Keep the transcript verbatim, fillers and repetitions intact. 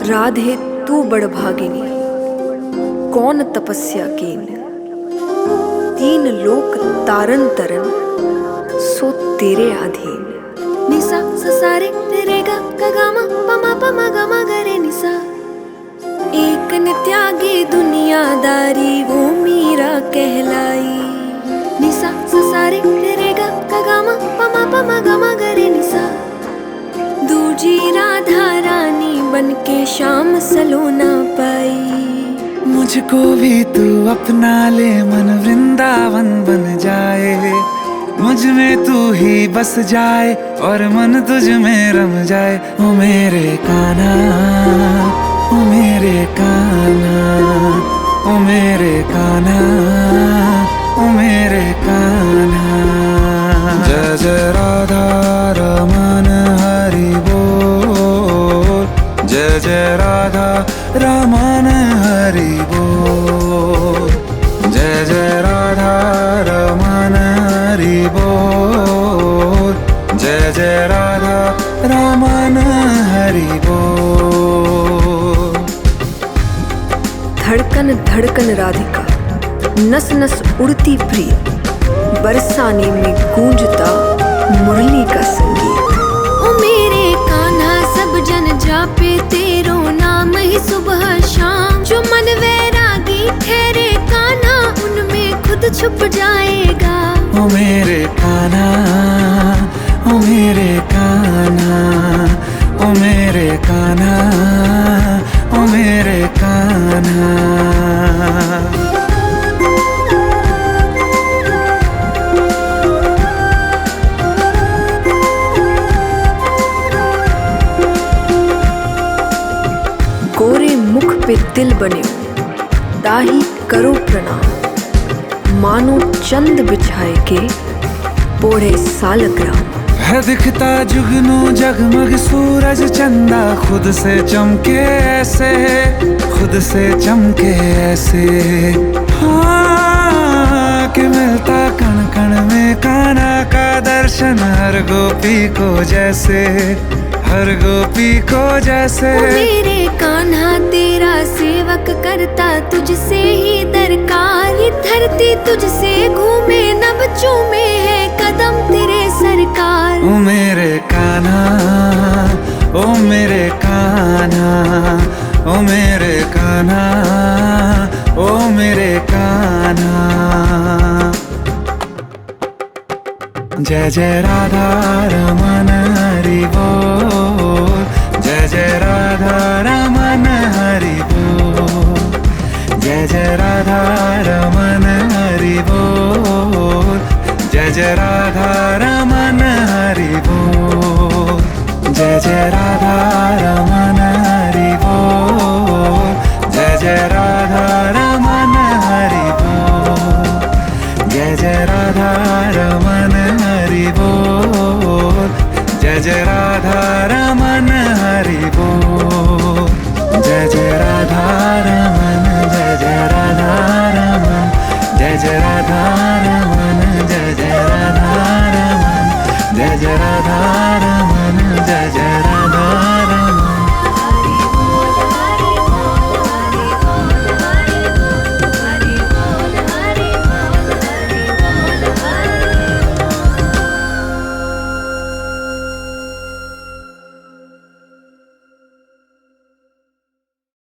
राधे तू बड़भागिनी, कौन तपस्या कीन। तीन लोक तारन तरन, सो तेरे अधीन। निसा ससारे तेरे गा गगामा पमा पमा गमा गरे निसा। एक नित्यागी दुनियादारी वो मीरा कहलाई। निसा ससारे तेरे गा गगामा पमा पमा गमा गरे निसा। दूजी राधा रानी बनके शाम सलोना पाई। मुझको भी तू अपना ले, मन वृंदावन बन जाए। मुझ में तू ही बस जाए और मन तुझ में रम जाए। ओ मेरे कान्हा, ओ मेरे कान्हा, ओ मेरे कान्हा, ओ मेरे कान्हा। जय जय राधा रमन हरि बोल, जय जय राधा रमन हरि बोल, जय जय राधा रमन हरि बोल, जय जय राधा रमन हरि बोल। धड़कन धड़कन राधिका, नस नस उड़ती प्रिय। बरसाने में गूंजता मुरली का संगीत। ओ मेरे कान्हा सब जन जापे तेरो नाम ही सुबह शाम। जो मन वैरागी ठहरे कान्हा, उनमें खुद छुप जाएगा। ओ मेरे कान्हा, ओ मेरे कान्हा, ओ मेरे कान्हा, ओ मेरे कान्हा। गोरे मुख पे तिल बने, ताही करो प्रणाम। मानो चंद बिछाए के पोढ़े सालग्राम। है दिखता जुगनू जगमग सूरज चंदा, खुद से चमके ऐसे, खुद से चमके ऐसे। हाँ कि मिलता कण कण में कान्हा का दर्शन, हर गोपी को जैसे, हर गोपी को जैसे। ओ मेरे कान्हा तेरा सेवक करता तुझसे ही दरकार। ये धरती तुझसे घूमे नभ चूमे है कदम तेरे सरकार। ओ मेरे कान्हा, ओ मेरे कान्हा, ओ मेरे कान्हा, ओ मेरे कान्हा। जय जय राधा रमन हरि बोल, जय जय राधा रमन हरि बोल, जय जय राधा रमन हरि बोल, जय जय राधा रमन हरि बोल, जय जय राधा रमन हरि बोल, जय जय राधा रमन हरि बोल, जय जय राधा रमन हरि बोल, जय जय राधा रमन हरि बोल, जय जय राधा रमन, जय जय राधा रमन, जय जय राधा